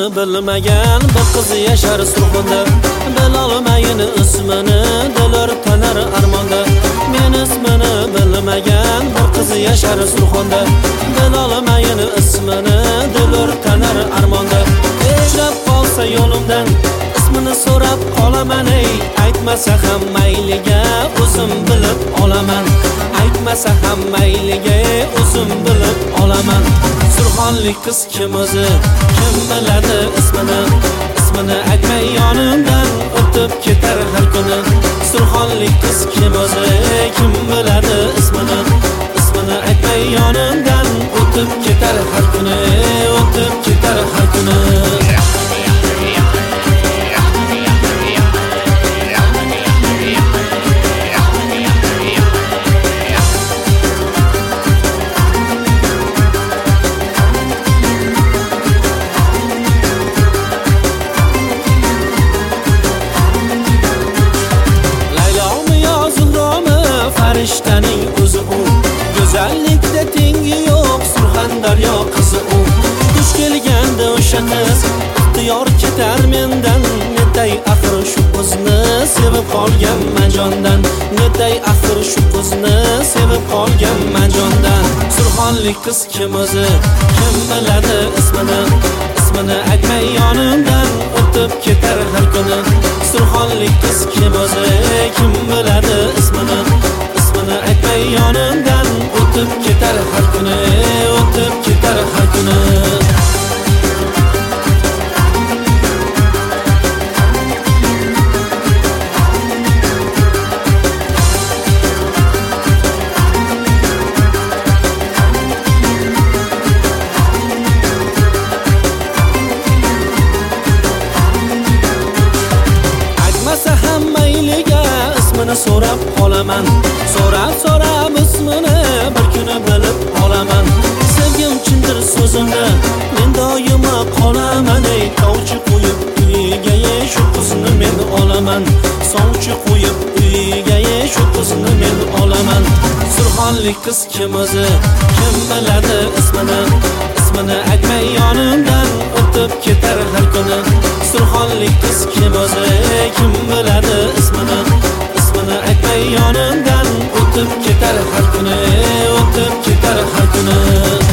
bilmagan bir qiz yashar Surxonda. Bilolmayin ismini dilar tanar armonda. Men ismini bilmagan bir qiz yashar Surxonda. Bilolmayin ismini dilar tanar armonda. Uchrab qolsa yo'limdan ismini so'rab qolaman ey. Aytmasa ham mayliga o'zim bilib olaman. Aytmasa ham mayliga o'zim bilib olaman. Surxonlik qiz kim o'zi? Kim biladi ismini? Ismini aytmay yonimdan o'tib ketar har kuni. Surxonlik qiz kim o'zi? Kim biladi ismini? Ismini aytmay yonimdan o'tib ketar har kuni. O'tib ketar har kuni. Farishtaning o'zi u, go'zallikda tengi yo'q Surxondaryo qizi u. Dush kelganda o'sha qiz ixtiyor ketar mendan. Netay axir shu qizni sevib qolganman jondan. Netay axir shu qizni sevib qolganman jondan. Surxonlik qiz kim o'zi? Kim biladi ismini? Ismini aytmay yonimdan o'tib ketar har kuni. Surxonlik qiz kim o'zi? Kim biladi ismini? Ismini aytmay yonimdan o'tib ketar har kuni. O'tib ketar har kuni. Aytmasa ham mayliga ismini so'rab qolaman. So'rab ismini bir kuni bilib olaman. Sevgim chindir so'zimda men doimo qolaman ey. Sovchi qo'yib uyiga shu qizni men olaman. Sovchi qo'yib uyiga shu qizni men olaman. Surxonlik qiz kim o'zi? Kim biladi ismini? Ismini aytmay yonimdan o'tib ketar har kuni. Surxonlik qiz kim o'zi? Kim biladi ismini? Ismini aytmay yonimdan o'tib ketar har kuni. O'tib ketar har kuni.